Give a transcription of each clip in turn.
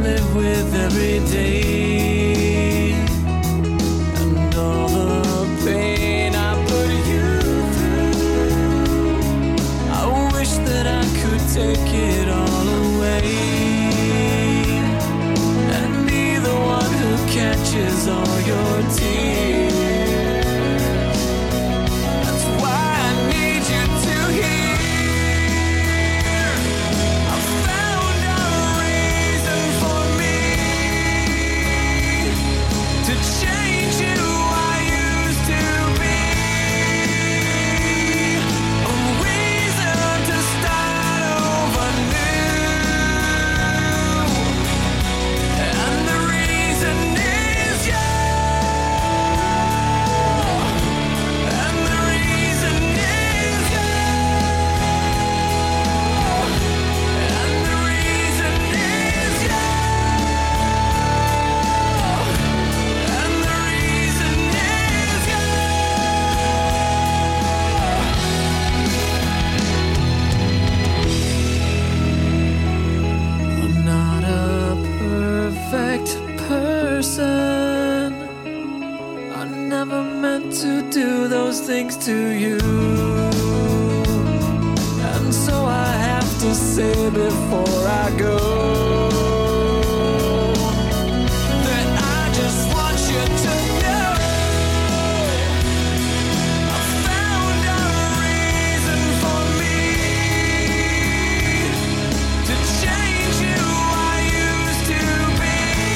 live with every day, and all the pain I put you through. I wish that I could take it all away and be the one who catches all your tears. That's why I need you to hear. I found a reason for me to change who I used to be. A reason to start over new. And the reason is you. And the reason is you. And the reason is you. And the reason is you. I'm not a perfect person. I never meant to do those things to you. And so I have to say before I go that I just want you to know I found a reason for me to change who I used to be.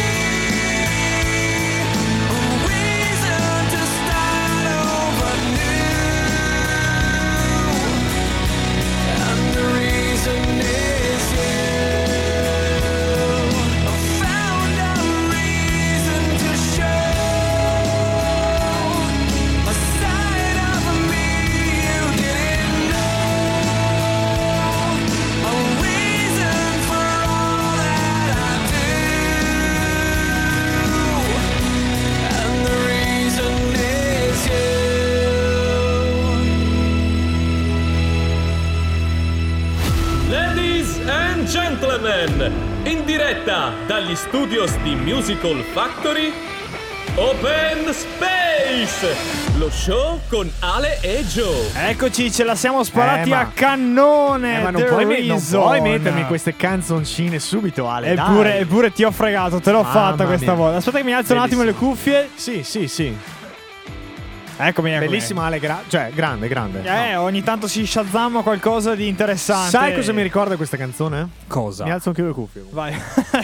A reason to start over new. And the reason is you. I found a reason to show a side of me you didn't know. A reason for all that I do. And the reason is you. Ladies and gentlemen, in diretta dagli studios di Musical Factory, Open Space, lo show con Ale e Joe. Eccoci, ce la siamo sparati ma- a cannone. ma non The puoi Reason. mettermi queste canzoncine subito, Ale. Eppure ti ho fregato, te l'ho Mamma fatta questa mia. volta. Aspetta che mi alzo un attimo le Bellissimo. cuffie. Sì. Eccomi. Bellissima Ale, grande. No. Ogni tanto si shazamma qualcosa di interessante. Sai cosa mi ricorda questa canzone? Cosa? Mi alzo anche io le cuffie. Vai.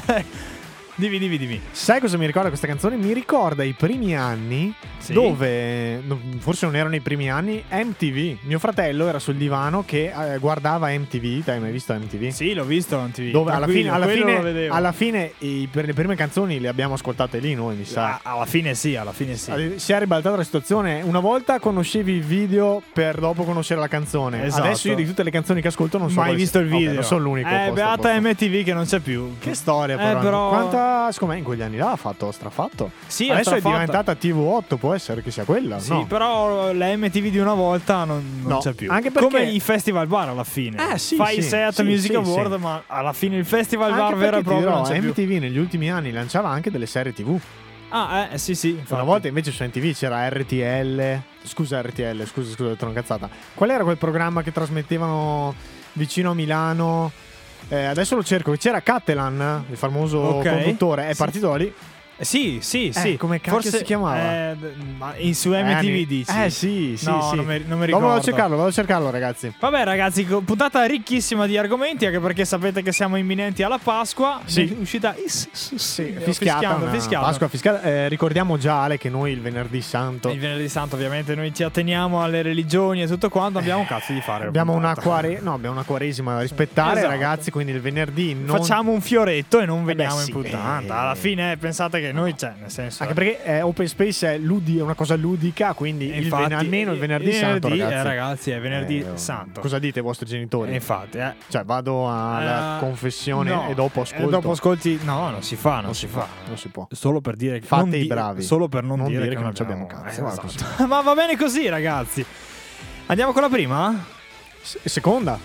Dimmi. Sai cosa mi ricorda questa canzone? Mi ricorda i primi anni dove, forse non erano i primi anni, MTV. Mio fratello era sul divano che guardava MTV. Hai mai visto MTV? Sì, l'ho visto MTV. Dove Quello lo vedevo. alla fine per le prime canzoni le abbiamo ascoltate lì noi, mi sa. Alla fine sì. Si è ribaltata la situazione. Una volta conoscevi il video per dopo conoscere la canzone. Esatto. Adesso io di tutte le canzoni che ascolto non so mai visto il video. Non sono l'unico. Beata MTV che non c'è più. Che storia però. però- Quanta, secondo me in quegli anni là ha fatto strafatto. Sì, ha adesso è strafatto. diventata TV8, può essere che sia quella. Sì, no? però la MTV di una volta non No, c'è più. anche perché- Come i festival bar alla fine. Sì, Fai sì, i Seat sì, Music sì, Award, sì. ma alla fine il festival Anche bar vero e perché ti proprio dirò, non c'è più. MTV negli ultimi anni lanciava anche delle serie TV. Sì. Infatti. Una volta invece su MTV c'era RTL. Scusa, ho detto una cazzata. Qual era quel programma che trasmettevano vicino a Milano? Adesso lo cerco. C'era Cattelan, il famoso Ok. conduttore. È Sì. partito lì. Sì. Come cacchio si chiamava? Ma su MTV dici? Sì. No, non mi Dopo ricordo. vado a cercarlo, ragazzi. Vabbè ragazzi, puntata ricchissima di argomenti, anche perché sapete che siamo imminenti alla Pasqua. Sì. Uscita Fischiata. Pasqua fischiata. Ricordiamo già, Ale, che noi il venerdì santo Il venerdì santo ovviamente noi ci atteniamo alle religioni e tutto quanto. Abbiamo un cazzo di fare. abbiamo una quaresima da rispettare, Esatto. ragazzi. Quindi il venerdì non Facciamo un fioretto e non veniamo sì, in puntata. Alla fine pensate che noi nel senso. Anche perché Open Space è una cosa ludica, quindi Infatti, almeno il venerdì santo, ragazzi. ragazzi, è venerdì santo. Cosa dite ai vostri genitori? Infatti, Cioè, vado alla confessione no. e dopo ascolto. Dopo ascolti. No, non si fa. Non si fa. Non si può. Solo per dire che Fate non i bravi. Solo per non dire che non abbiamo abbiamo cazzo. Guarda esatto. Ma va bene così, ragazzi. Andiamo con la prima? Seconda.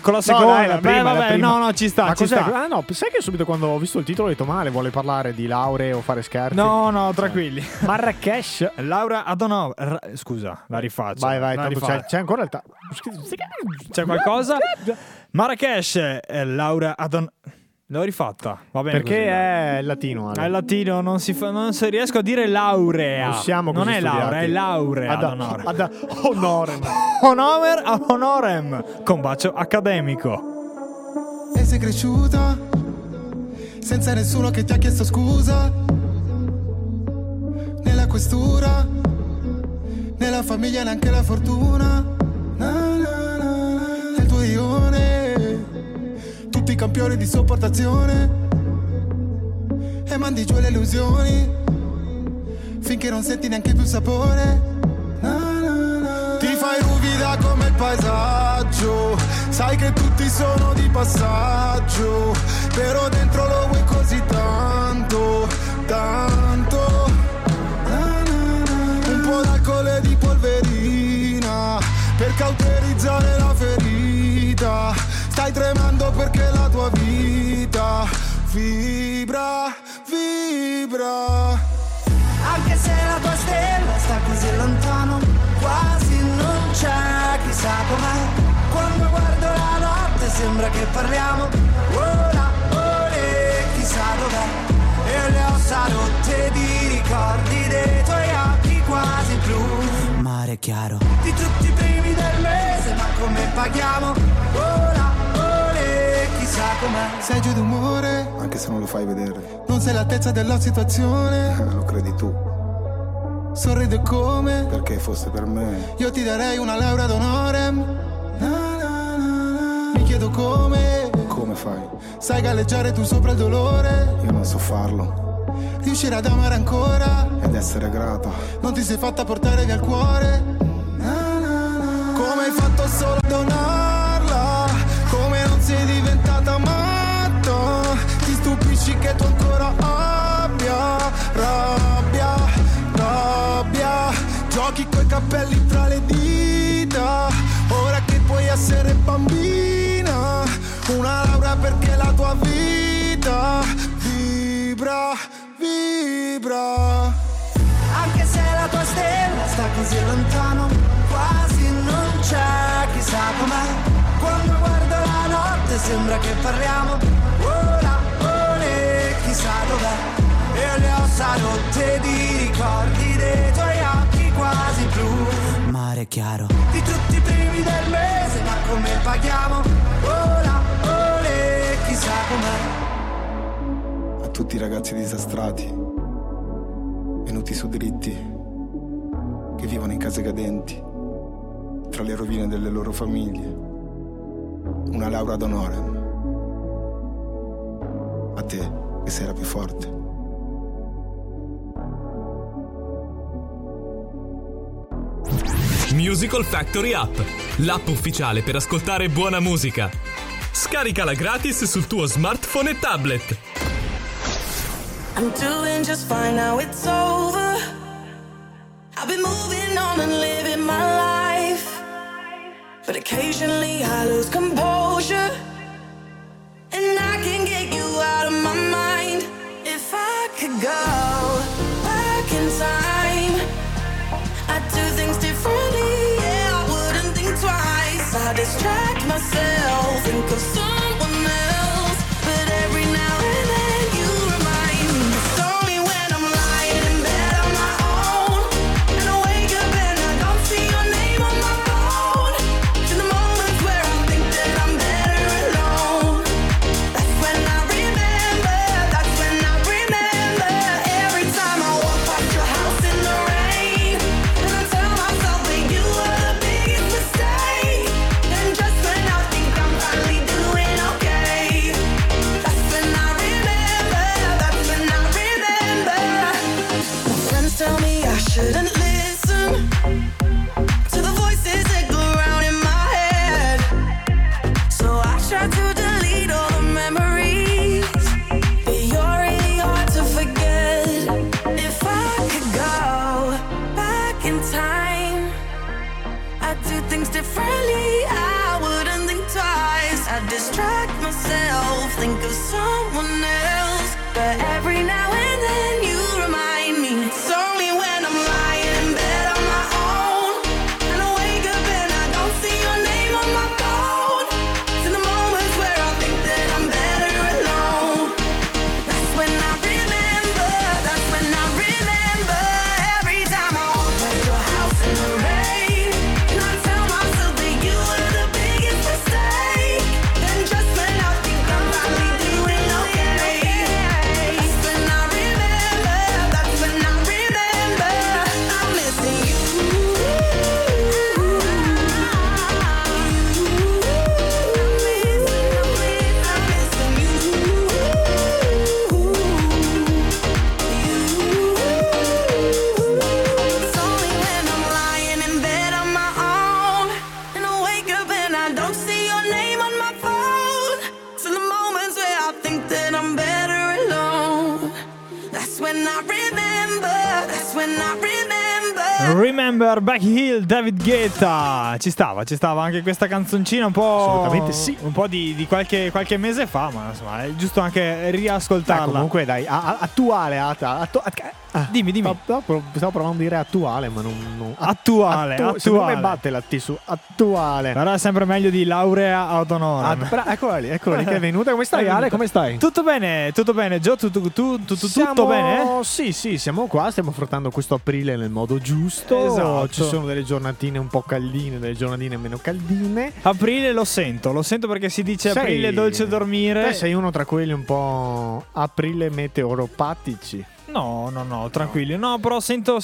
con la seconda. No, dai, la prima, la prima. no, ci sta, Ma ci cos'è? sta. Ah no, sai che subito quando ho visto il titolo ho detto male, vuole parlare di lauree o fare scherzi? No, tranquilli. Marrakesh. Laura Adonov. Scusa, la rifaccio. Vai, la tanto rifaccio. c'è ancora il C'è qualcosa? Marrakesh, Laura Adonov. L'ho rifatta, va bene. Perché così, è latino. Ale. è latino, non si riesco a dire laurea. Non siamo così Non è studiati. laurea, è laurea. Ad honorem. Honorem con bacio accademico. E sei cresciuta senza nessuno che ti ha chiesto scusa. Nella questura, nella famiglia neanche la fortuna. Nel tuo ione tutti i campioni di sopportazione. E mandi giù le illusioni finché non senti neanche più il sapore. Ti fai ruvida come il paesaggio, sai che tutti sono di passaggio, però dentro lo vuoi così tanto, tanto. Un po' d'alcol e di polverina per cauterizzare la ferita. Stai tremando perché la tua vita vibra, vibra. Anche se la tua stella sta così lontano, quasi non c'è, chissà com'è. Quando guardo la notte sembra che parliamo, ora, chissà dov'è. E le ossa rotte di ricordi dei tuoi occhi quasi blu. Mare chiaro di tutti i primi del mese, ma come paghiamo? Ora, chissà com'è. Sei giù d'umore, anche se non lo fai vedere. non sei all'altezza della situazione. Lo credi tu, Sorride come perché fosse per me. io ti darei una laurea d'honorem. Mi chiedo come fai? sai galleggiare tu sopra il dolore. Io non so farlo. Riuscire ad amare ancora ed essere grata. non ti sei fatta portare via il cuore. Come hai fatto solo a donarla? Come non sei diventata matta? Ti stupisci che tu ancora abbia rabbia, rabbia. Giochi coi capelli tra le dita, ora che puoi essere bambina. Una laurea perché la tua vita vibra, vibra. Anche se la tua stella sta così lontano, quasi non c'è, chissà com'è. Quando guardo la notte sembra che parliamo, ora, chissà dov'è. E le ossa rotte di ricordi dei tuoi occhi quasi blu. Mare chiaro di tutti i primi del mese, ma come paghiamo? Ora, chissà com'è. A tutti i ragazzi disastrati, venuti su dritti, che vivono in case cadenti, tra le rovine delle loro famiglie, una laurea d'honorem. A te, che sei la più forte. Musical Factory App, l'app ufficiale per ascoltare buona musica. Scaricala gratis sul tuo smartphone e tablet. I'm doing just fine now, it's over. I've been moving on and living my life, but occasionally I lose composure, and I can get you out of my mind. If I could go back in time, I'd do things differently, yeah, I wouldn't think twice. I distract myself, think of someone else, but every now and then you remind me. It's only when I'm lying in bed on my own, and I wake up and I don't see your name on my phone. In the moments where I think that I'm better alone, that's when I remember, that's when I remember. Every time I walk past your house in the rain, and I tell myself that you were the biggest mistake. And just when I think I'm finally doing okay, that's when I remember, that's when I remember. My friends tell me I shouldn't listen to the voices that go round in my head, so I try to delete all the memories, but you're really hard to forget. If I could go back in time, I'd do things differently, I wouldn't think twice. distract myself, think of someone else. But every now and then you remind me it's only when I'm lying in bed on my own, and I wake up and I don't see your name on my phone. It's in the moments where I think that I'm better alone. That's when I remember, that's when I remember. Every time I walk by your house in the rain, and I tell myself that you were the biggest mistake. Then just when I think I'm finally doing okay, that's when I remember, that's when I remember I'm missing you. It's only when I'm lying in bed on my own, and I wake up and I don't see your name on my phone. It's in the moments where I think that I'm better alone. That's when I remember, that's when I remember. Remember Back Hill, David Guetta. Ci stava anche questa canzoncina un po'. Assolutamente sì. Un po' di qualche mese fa, ma insomma è giusto anche riascoltarla. Comunque dai, attuale. Dimmi. Stavo provando a dire attuale, ma non Attuale. Secondo me batte la T su attuale. Però è sempre meglio di laurea autonorme. Eccola lì che è venuta. Come stai, Ale? Come stai? Tutto bene. Gio, tutto bene? Sì, siamo qua, stiamo affrontando questo aprile nel modo giusto. Esatto. Ci sono delle giornatine un po' caldine, delle giornatine meno caldine. Aprile lo sento perché si dice aprile dolce dormire. Te sei uno tra quelli un po' aprile meteoropatici. No, tranquilli. No, però sento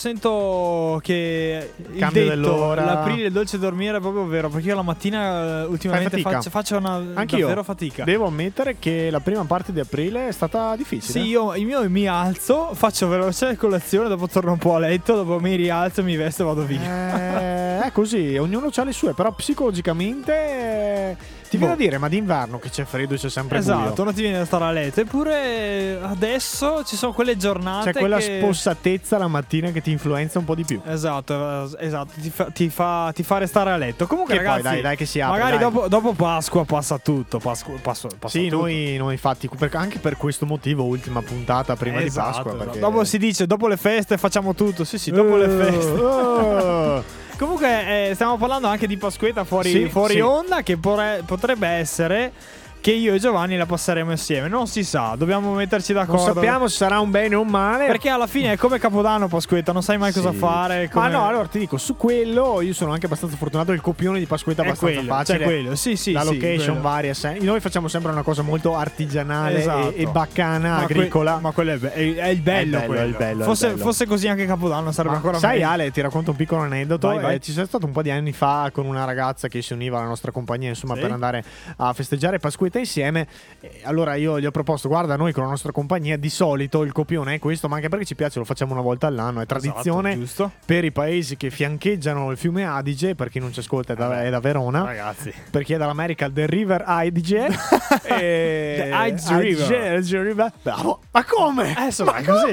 che il cambio detto, dell'ora. l'aprile il dolce dormire è proprio vero, perché io la mattina ultimamente faccio davvero fatica. Devo ammettere che la prima parte di aprile è stata difficile. Sì, io mi alzo, faccio veloce colazione, dopo torno un po' a letto, dopo mi rialzo, mi vesto e vado via. È così, ognuno ha le sue, però psicologicamente ti viene a dire, ma d'inverno che c'è freddo e c'è sempre buio. Esatto, non ti viene da stare a letto. Eppure adesso ci sono quelle giornate, c'è quella spossatezza la mattina che ti influenza un po' di più. Esatto, ti fa restare a letto. Comunque, che ragazzi, poi dai che si apre. Magari dopo Pasqua passa tutto. Sì, tutto. Noi infatti anche per questo motivo ultima puntata prima di Pasqua. Perché... Dopo si dice, dopo le feste facciamo tutto. Sì, dopo le feste. Comunque stiamo parlando anche di Pasquetta fuori onda, che potrebbe essere che io e Giovanni la passeremo insieme. Non si sa, dobbiamo metterci d'accordo. Non sappiamo se sarà un bene o un male, perché alla fine è come Capodanno Pasquetta, non sai mai cosa fare. Ma no, allora ti dico, su quello io sono anche abbastanza fortunato. Il copione di Pasquetta è abbastanza facile. C'è quello, sì. La location varia. Noi facciamo sempre una cosa molto artigianale e baccana, agricola. Ma quello è il bello. È il bello. Fosse così anche Capodanno sarebbe ancora meglio. Sai, Ale, ti racconto un piccolo aneddoto. Vai. Ci sei stato un po' di anni fa con una ragazza che si univa alla nostra compagnia, insomma, per andare a festeggiare Pasquetta insieme. Allora io gli ho proposto, guarda, noi con la nostra compagnia di solito il copione è questo, ma anche perché ci piace, lo facciamo una volta all'anno, è tradizione, giusto, per i paesi che fiancheggiano il fiume Adige. Per chi non ci ascolta è da Verona, ragazzi, per chi è dall'America del River Adige. The Adige River. Bravo. Ma come? Insomma, così.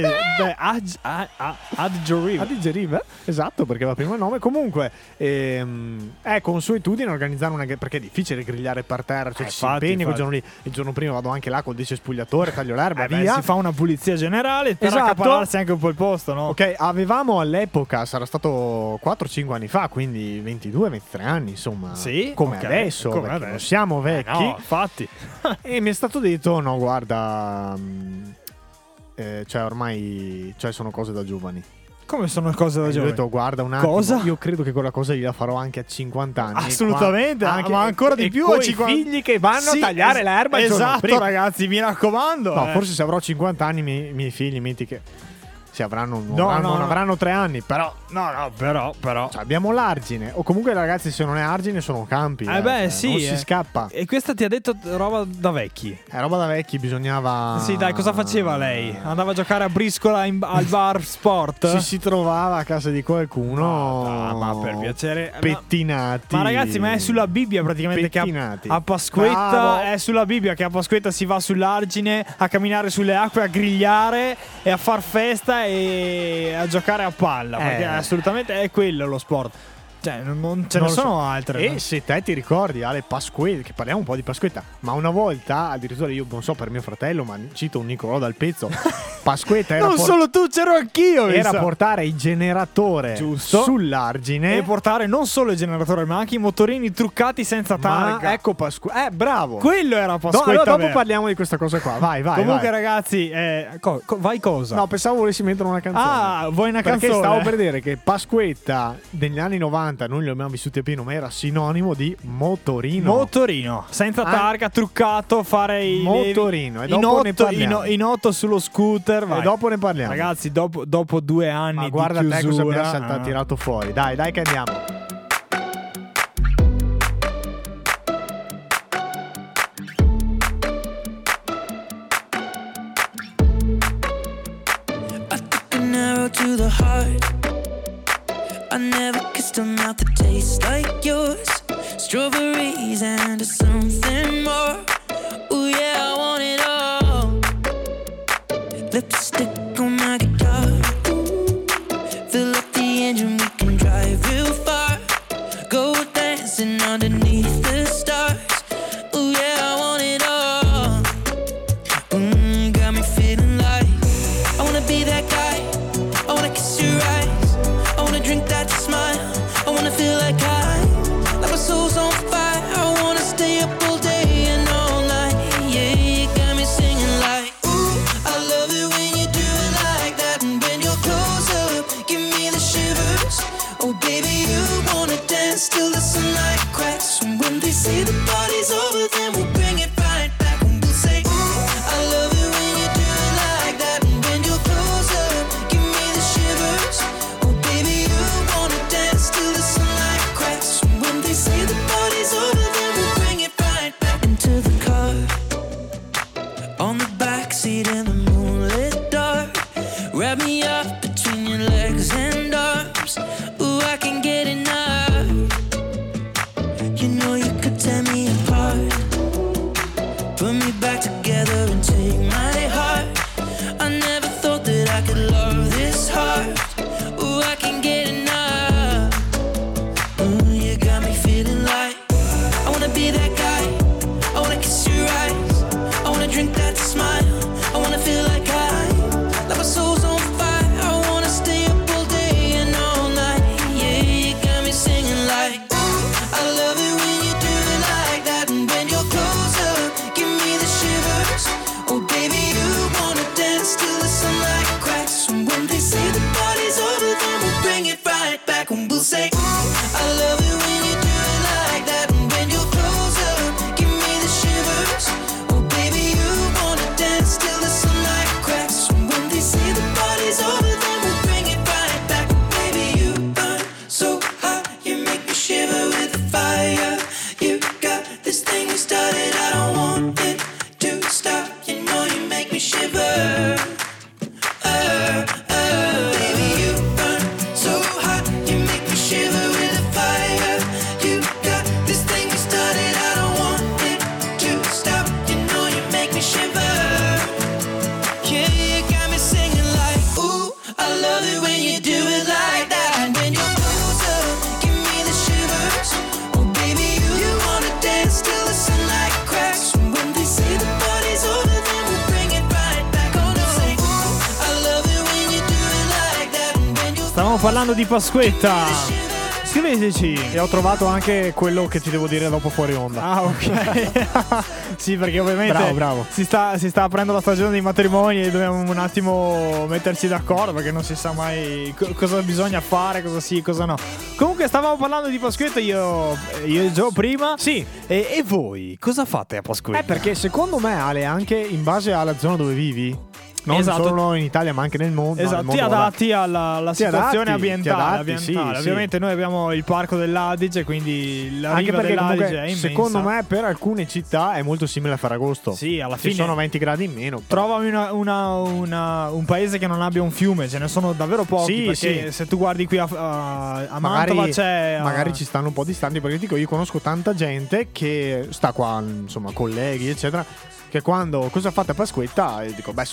Adige River, esatto, perché va prima il nome. Comunque è consuetudine organizzare perché è difficile grigliare per terra, cioè ci si impegna quel giorno lì. Il giorno prima vado anche là col decespugliatore, taglio l'erba, via. Si fa una pulizia generale per accaparrarsi anche un po' il posto, no? Ok, avevamo all'epoca, sarà stato 4-5 anni fa, quindi 22-23 anni, insomma. Sì, come adesso, non siamo vecchi. No, infatti. E mi è stato detto, no, guarda, cioè ormai sono cose da giovani. Come sono cose da giovani? Ho detto, guarda un attimo, cosa? Io credo che quella cosa gliela farò anche a 50 anni. Assolutamente, ma ancora di più a 50 figli che vanno a tagliare l'erba. Esatto, ragazzi, mi raccomando. No, forse se avrò 50 anni i miei figli, metti che non avranno 3 anni, però però cioè, abbiamo l'argine, o comunque ragazzi, se non è argine sono campi. Sì, non si scappa. E questa ti ha detto roba da vecchi. Roba da vecchi, bisognava. Sì, dai, cosa faceva lei? Andava a giocare a briscola al bar sport? Si trovava a casa di qualcuno. Ma per piacere, pettinati. Ma ragazzi, ma è sulla Bibbia praticamente pettinati. Che a Pasquetta è sulla Bibbia che a Pasquetta si va sull'argine a camminare sulle acque, a grigliare e a far festa e a giocare a palla, perché assolutamente è quello lo sport. Cioè, non ce ne sono altre. E no? se te ti ricordi, Ale, Pasquetta, che parliamo un po' di Pasquetta, ma una volta, addirittura io non so per mio fratello, ma cito un Nicolò dal pezzo, Pasquetta era non solo tu, c'ero anch'io. era portare il generatore Giusto. sull'argine E portare non solo il generatore, ma anche i motorini truccati senza targa. Ma ecco Pasquetta, bravo. Quello era Pasquetta. Allora dopo vero. parliamo di questa cosa qua. Vai. Comunque, vai. ragazzi, vai cosa? No, pensavo volessi mettere una canzone. Ah, vuoi una Perché canzone? stavo per dire che Pasquetta negli anni 90 noi li abbiamo vissuti a pieno, ma era sinonimo di motorino. Motorino, senza targa, truccato, fare i motorino. E in dopo ne otto, parliamo. in otto sullo scooter. Vai. E dopo ne parliamo. Ragazzi, dopo 2 anni Ma di guarda te chiusura, cosa abbiamo tirato fuori. Dai che andiamo. An arrow to the heart. I never kissed a mouth that tastes like yours. Strawberries and something more. Ooh yeah, I want it all. Lipstick on my guitar. Fill up the engine, we can drive real far. Go dancing underneath the stars. Ooh yeah, I want it all. Got me feeling like I wanna be that guy. I wanna kiss your eyes. I wanna drink that smile. I wanna feel like my soul's on fire. I wanna stay up all day and all night. Yeah, you got me singing like, ooh, I love it when you do it like that. And when you're close up, give me the shivers. Oh baby, you wanna dance till the sunlight cracks. And when they say the party's over, then we'll bring it right back. And we'll say, ooh, I love it when you do it like that. And when you're close up, give me the shivers. Oh baby, you wanna dance till the sunlight cracks. And when they say the party's over, then we'll bring it right back into the car. On the backseat in the moonlit dark. Wrap me up between your legs and arms. Ooh, I can get enough. You know you could tear me apart. Put me back together and take my heart. I never thought that I could love this hard. Ooh, I can get enough. Ooh, you got me feeling like I wanna be that guy. I wanna kiss your eyes. I wanna drink that smile. I wanna feel like my soul's on fire. I wanna stay up all day and all night. Yeah, you got me singing like, ooh, I love it when you do it like that. And when you're close up, give me the shivers. Oh baby, you wanna dance till the sunlight cracks. And when they say the party's over, then we'll bring it right back. And we'll say, ooh, I love it when you do it like that. And when you're close up, give me the shivers. Oh baby, you wanna dance till the sunlight cracks. And when they say the party's over, then we'll bring it right back. Baby, you burn so hot, you make me shiver with the fire. You got this thing you started, I don't want it to stop. You know you make me shiver. Baby, you burn so hot, you make me shiver with the fire. You got this thing you started, I don't want it to stop. You know you make me shiver. Yeah, you got me singing like, ooh, I love it when you do it like that. And when you're close up, give me the shivers. Oh baby, you wanna dance till the sunlight cracks. And when they say the party's over, then we'll bring it right back. Oh no, say, ooh, I love it when you do it like that. And when you're Stavamo parlando di Pasquetta. Scriveteci. E ho trovato anche quello che ti devo dire dopo fuori onda. Ah, ok. Sì, perché ovviamente Bravo. Si sta aprendo la stagione dei matrimoni e dobbiamo un attimo metterci d'accordo, perché non si sa mai cosa bisogna fare, cosa sì, cosa no. Comunque stavamo parlando di Pasquetta io e Gio prima. Sì. E voi cosa fate a Pasquetta? Perché secondo me, Ale, anche in base alla zona dove vivi, non Esatto. solo in Italia ma anche nel mondo, Esatto, nel mondo, ti adatti alla Ti situazione adatti, ambientale. sì. Ovviamente noi abbiamo il parco dell'Adige, quindi la anche riva perché dell'Adige comunque, è immensa. secondo me per alcune città è molto simile a Ferragosto. Sì, alla Ci fine sono 20 gradi in meno. trovami un paese che non abbia un fiume, ce ne sono davvero pochi. Sì, perché sì. se tu guardi qui a Mantova c'è. Magari ci stanno un po' distanti, perché dico, io conosco tanta gente che sta qua, insomma, colleghi, eccetera, che quando cosa fate a Pasquetta? E dico, beh, sull'Argine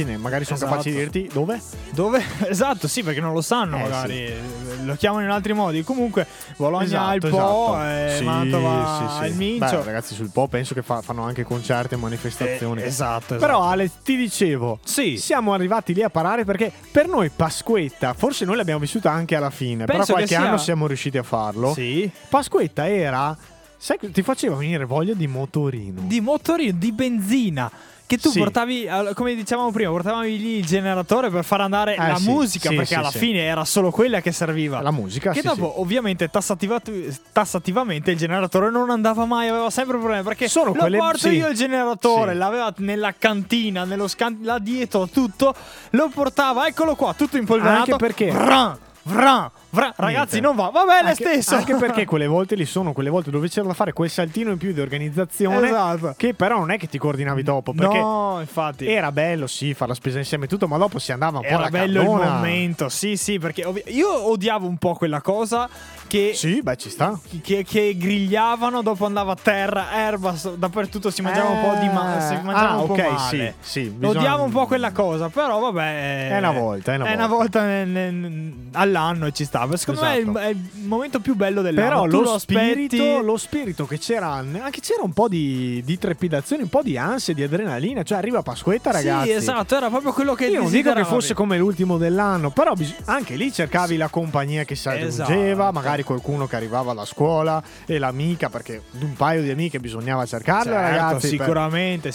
immagine, magari sono capaci di dirti dove? Esatto, sì, perché non lo sanno, magari sì. lo chiamano in altri modi. Comunque Bologna ha il Esatto. Po, Sì, Mantova sì. il Mincio. Beh, ragazzi, sul Po penso che fanno anche concerti e manifestazioni. Esatto. Però Ale, ti dicevo, Sì. siamo arrivati lì a parare perché per noi Pasquetta, forse noi l'abbiamo vissuta anche alla fine, Penso però qualche che sia- anno siamo riusciti a farlo. Sì. Pasquetta era, sai, ti faceva venire voglia di motorino. Di motorino, di benzina. Che tu Sì. portavi, come dicevamo prima, portavi lì il generatore per far andare la sì, musica, sì, perché sì, alla sì. fine era solo quella che serviva. La musica, Che sì, dopo, ovviamente, tassativamente il generatore non andava mai, aveva sempre problemi. Perché Sono lo quelle- porto sì. io il generatore, Sì. l'aveva nella cantina, là dietro, tutto. Lo portava, eccolo qua, tutto impolverato. Anche perché- Vran. Ragazzi, Niente. non va. Va bene, Anche- stesso. Anche perché quelle volte quelle volte dove c'era da fare quel saltino in più di organizzazione, Esatto. che però non è che ti coordinavi dopo, perché No, infatti. era bello sì fare la spesa insieme e tutto, ma dopo si andava un po' Era alla bello il cannona. momento, sì, perché io odiavo un po' quella cosa che, Sì, beh, ci sta. che grigliavano, dopo andava a terra, erba dappertutto, si mangiava un po' di si mangiava un po' ok, male. sì, bisogna- Odiavo un po' quella cosa, però vabbè. È una volta, È una volta all'anno e ci sta. Secondo me Esatto. è il momento più bello dell'anno. Però Tu lo spirito che c'era, anche c'era un po' di trepidazione, un po' di ansia, di adrenalina, cioè arriva Pasquetta, ragazzi. Sì, esatto, era proprio quello che Io non dico che desideravi. fosse come l'ultimo dell'anno, però anche lì cercavi la compagnia che si aggiungeva, Esatto. magari qualcuno che arrivava da scuola e l'amica, perché un paio di amiche bisognava cercarle, Certo, ragazzi. sicuramente.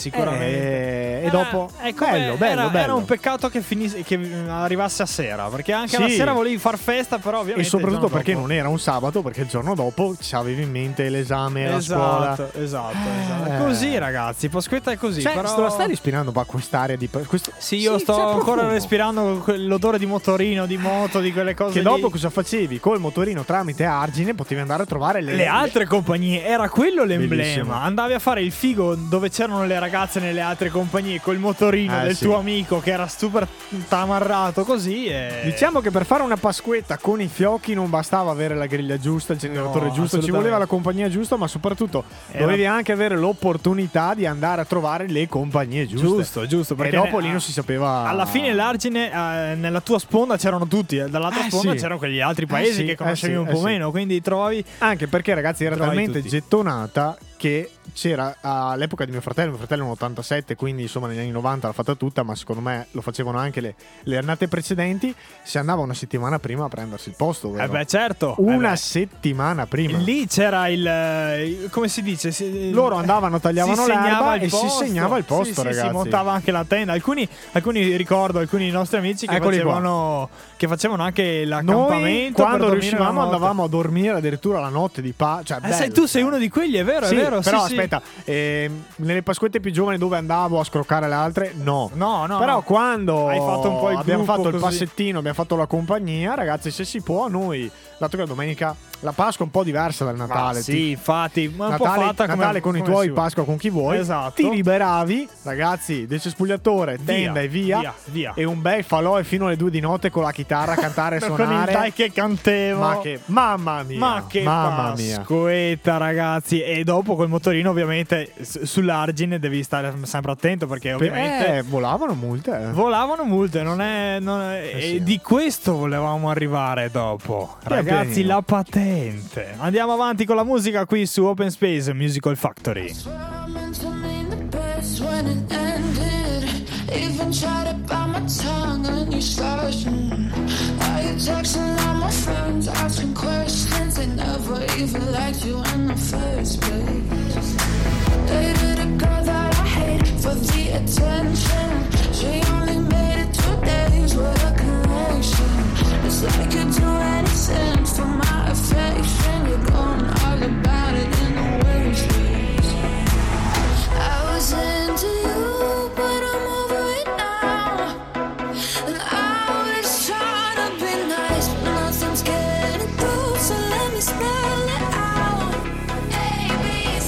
E dopo, bello. Era un peccato che arrivasse a sera, perché anche Sì. alla sera volevi far festa, però ovviamente E soprattutto il giorno perché dopo- non era un sabato, perché il giorno dopo avevi in mente l'esame, la scuola. Esatto. Così, ragazzi, Pasquetta è così. Cioè, però... te la stai respirando qua quest'area di Sì, io sto c'è ancora profumo. respirando l'odore di motorino, di moto, di quelle cose Che lì. dopo cosa facevi? Col motorino tramite Argine potevi andare a trovare le altre compagnie, era quello l'emblema. Bellissimo. Andavi a fare il figo dove c'erano le ragazze nelle altre compagnie col motorino del sì. tuo amico che era super tamarrato così. E... Diciamo che per fare una Pasquetta con i fiocchi non bastava avere la griglia giusta, il generatore giusto, ci assolutamente. voleva la compagnia giusta, ma soprattutto dovevi anche avere l'opportunità di andare a trovare le compagnie giuste. Giusto, Perché perché dopo lì non si sapeva. alla fine l'Argine nella tua sponda c'erano tutti, dall'altra sponda sì. c'erano quegli altri paesi sì, che conoscevi un sì. po' meno, quindi trovavi Anche perché, ragazzi, era Trovavi talmente tutti. gettonata che c'era all'epoca di mio fratello è un 87, quindi insomma negli anni 90 l'ha fatta tutta, ma secondo me lo facevano anche le annate precedenti. Si andava una settimana prima a prendersi il posto, vero? certo. Una settimana prima. Lì c'era il come si dice? Loro andavano, tagliavano si segnava l'erba il e si posto. segnava il posto, Sì, ragazzi. si montava anche la tenda. Alcuni ricordo, alcuni nostri amici che Eccoli facevano anche Noi l'accampamento. quando per dormire la riuscivamo notte. andavamo a dormire addirittura la notte di cioè, bello, sai, tu sei uno di quelli, è vero, Sì, è vero. però sì, aspetta, nelle Pasquette più giovani dove andavo a scroccare le altre, no. No, Però no. quando Hai fatto un po' il abbiamo gruppo fatto il così. passettino, abbiamo fatto la compagnia, ragazzi, se si può, noi, dato che la domenica, la Pasqua è un po' diversa dal Natale. Sì, infatti, ma un po' Natale, fatta Natale con i come tuoi, si vuole. Pasqua con chi vuoi. Esatto. Ti liberavi, ragazzi, del cespugliatore, tenda e via. Via. E un bel falò e fino alle 2 di notte con la chitarra a cantare e Con il suonare. dai che cantevo. Mamma mia. Ma che mamma mia. Pasquetta, ragazzi. E dopo col motorino, ovviamente, sull'Argine devi stare sempre attento perché ovviamente Volavano multe. volavano multe. Non è, sì. e di questo volevamo arrivare dopo. Ragazzi, pianino. la patente. Andiamo avanti con la musica qui su Open Space Musical Factory. Even tried to bite my tongue and you started. Are you texting all my friends, asking questions? They never even liked you in the first place. Dated a girl that I hate for the attention. She only made it 2 days with a connection. It's like you'd do anything for my affection. You're going all about it in the worst ways. I was into you, but I'm over it now. And I was trying to be nice, but nothing's getting through, so let me spell it out. A, B,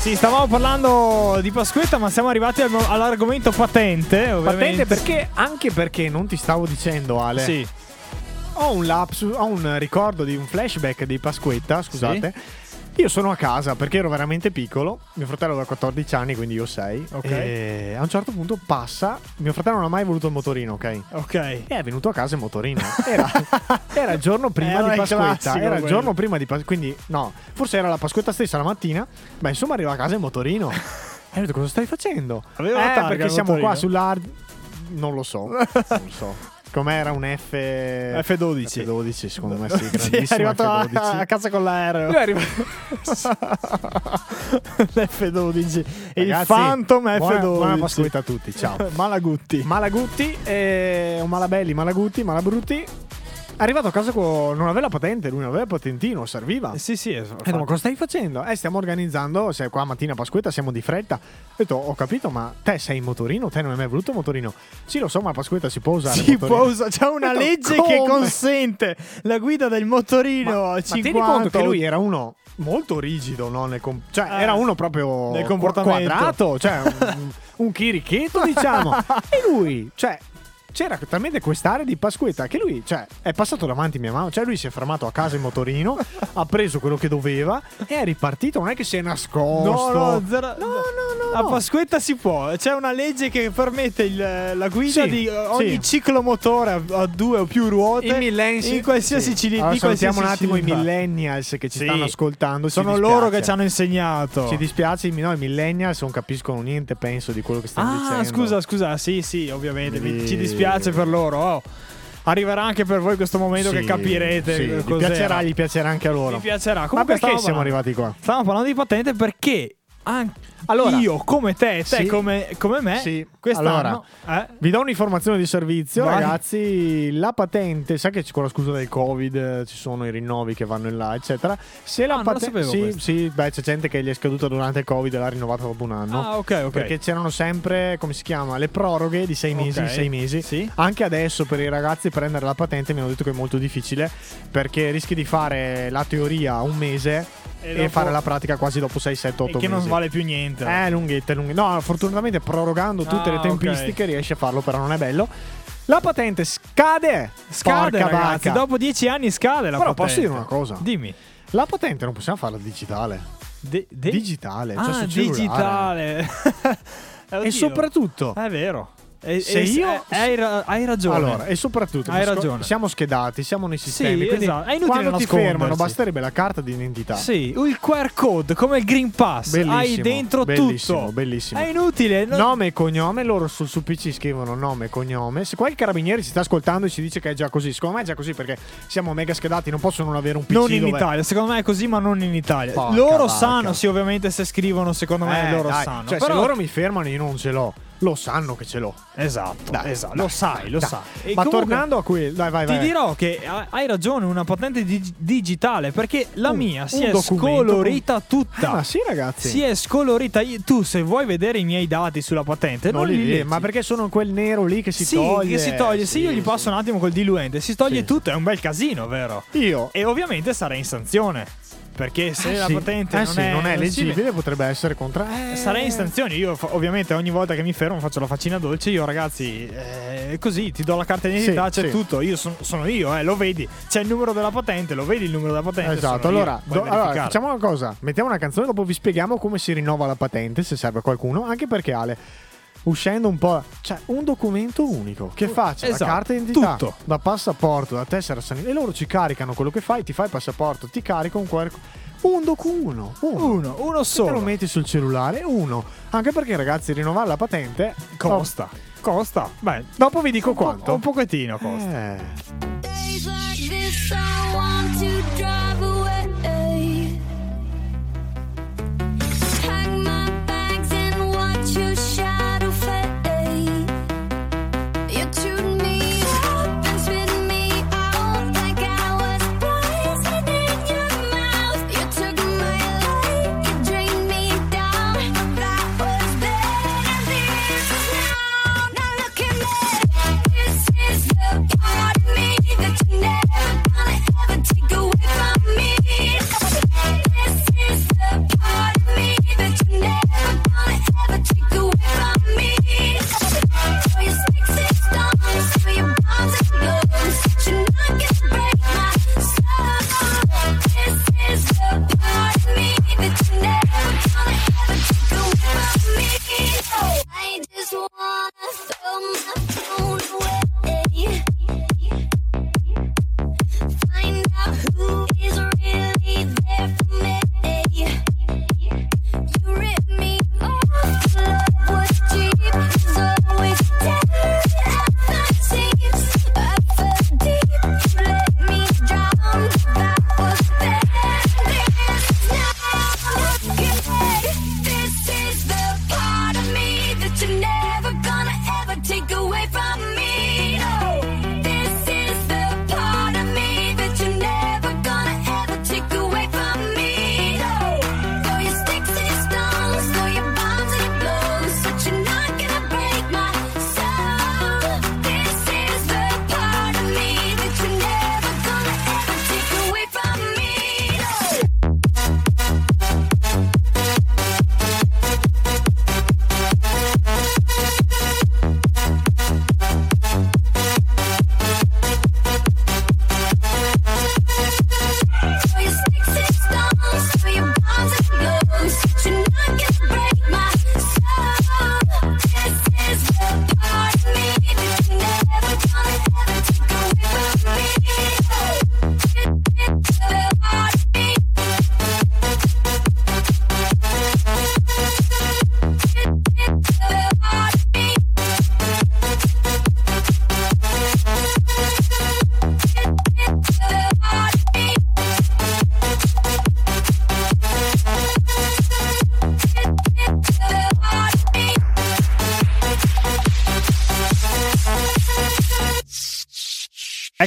Sì, stavamo parlando di Pasquetta, ma siamo arrivati all'argomento patente, ovviamente. Patente perché, anche perché non ti stavo dicendo, Ale. Sì. Ho un lapsus, ho un ricordo di un flashback di Pasquetta, scusate. Sì. Io sono a casa perché ero veramente piccolo. Mio fratello aveva 14 anni, quindi io 6. Ok. E a un certo punto passa. Mio fratello non ha mai voluto il motorino, ok? Ok. E è venuto a casa il motorino. Era il giorno prima di Pasquetta. Era il giorno prima di Pasquetta. Quindi, no, forse era la Pasquetta stessa la mattina. Beh, insomma, arriva a casa il motorino. E ho detto, cosa stai facendo? Aveva la targa, perché siamo motorino? qua sull'hard. Non lo so. Non lo so. Com'era un F12. F12, secondo me sì, Sì, è arrivato a casa con l'aereo. L'F12. Il Phantom F12. Buona Pasquetta a tutti, ciao. Malagutti, o Malabelli, Malagutti, Malabrutti. È arrivato a casa non aveva la patente, lui non aveva il patentino, serviva. Sì, E ma cosa stai facendo? Stiamo organizzando, se qua mattina Pasquetta siamo di fretta. Ho detto, ho capito, ma te sei in motorino? Te non hai mai voluto il motorino? Sì, lo so, ma Pasquetta si può usare. Si può usare, c'è una legge che consente la guida del motorino a 50. Ma tieni conto che lui era uno molto rigido, no? Era uno proprio nel comportamento quadrato, cioè un chirichetto, diciamo. E lui, c'era talmente quest'area di Pasquetta che lui, è passato davanti a mia mamma. Lui si è fermato a casa in motorino, ha preso quello che doveva e è ripartito. Non è che si è nascosto. No. A Pasquetta si può. C'è una legge che permette la guida di ogni ciclomotore a 2 o più ruote in qualsiasi cilindro. Allora, salutiamo un attimo i millennials che ci stanno ascoltando. Sono loro che ci hanno insegnato. Ci dispiace, i millennials non capiscono niente, penso, di quello che stanno dicendo. Scusa, sì, ovviamente. Ci dispiace per loro. Arriverà anche per voi questo momento che capirete. Sì, gli piacerà anche a loro. Gli piacerà. Ma perché siamo arrivati qua? Stavamo parlando di patente perché io come te come me quest'anno vi do un'informazione di servizio. Vai. Ragazzi, la patente, sai che con la scusa del Covid ci sono i rinnovi che vanno in là, eccetera. Se la patente c'è gente che gli è scaduta durante il Covid e l'ha rinnovata dopo un anno. Ok. Perché c'erano sempre, come si chiama, le proroghe di 6 mesi, 6 mesi. Sì. Anche adesso per i ragazzi prendere la patente mi hanno detto che è molto difficile perché rischi di fare la teoria un mese e fare la pratica quasi dopo 6, 7, 8 mesi. Che non vale più niente. Lunghette. No, fortunatamente prorogando tutte le tempistiche riesci a farlo, però non è bello. La patente scade, ragazzi, vacca. Dopo 10 anni scade la patente. Però posso dire una cosa? Dimmi. La patente non possiamo farla digitale. Digitale, cioè sul digitale. E soprattutto è vero. Hai ragione. Allora, e soprattutto hai ragione. Siamo schedati, siamo nei sistemi. Sì, esatto. È inutile quando ti fermano, basterebbe la carta di identità. Sì, il QR code come il Green Pass. Bellissimo, hai dentro tutto. Bellissimo. È inutile. Nome e cognome. Loro sul PC scrivono nome e cognome. Se qualche carabinieri ci sta ascoltando e ci dice che è già così, secondo me è già così perché siamo mega schedati. Non possono non avere un PC. Non in Italia, secondo me è così, ma non in Italia. Loro sanno, sì, ovviamente se scrivono, secondo me loro sanno. Cioè, però se loro mi fermano, io non ce l'ho. Lo sanno che ce l'ho. Esatto. Lo sai. E ma comunque, tornando a qui, vai. Ti dirò che hai ragione, una patente digitale, perché la mia si è scolorita tutta. Ma sì, ragazzi. Si è scolorita. Tu, se vuoi vedere i miei dati sulla patente, non li leggi. Ma perché sono quel nero lì che si toglie? Che si toglie. Sì, io gli passo un attimo col diluente. Si toglie tutto, è un bel casino, vero? E ovviamente sarei in sanzione. Perché se la patente non è leggibile, potrebbe essere sarei in sanzione. Io ovviamente ogni volta che mi fermo faccio la faccina dolce. Io, ragazzi, così ti do la carta d'identità, c'è tutto. Io sono io, lo vedi. C'è il numero della patente, lo vedi il numero della patente. Esatto. Allora facciamo una cosa: mettiamo una canzone, dopo vi spieghiamo come si rinnova la patente, se serve a qualcuno. Anche perché Ale, uscendo un po', un documento unico che faccia la carta d'identità, tutto, da passaporto, da tessera sanitaria, e loro ci caricano quello che fai, ti fai il passaporto, ti carico uno solo, te lo metti sul cellulare, anche perché, ragazzi, rinnovare la patente costa. Beh, dopo vi dico quanto. Un pochettino costa. Days like this, I want to drive away. Hang my bags and watch your shadow fade. You tuned me up and spit me out like I was poison in your mouth. You took my life, you drained me down. That was then and this is now. Now look at me. This is the part of me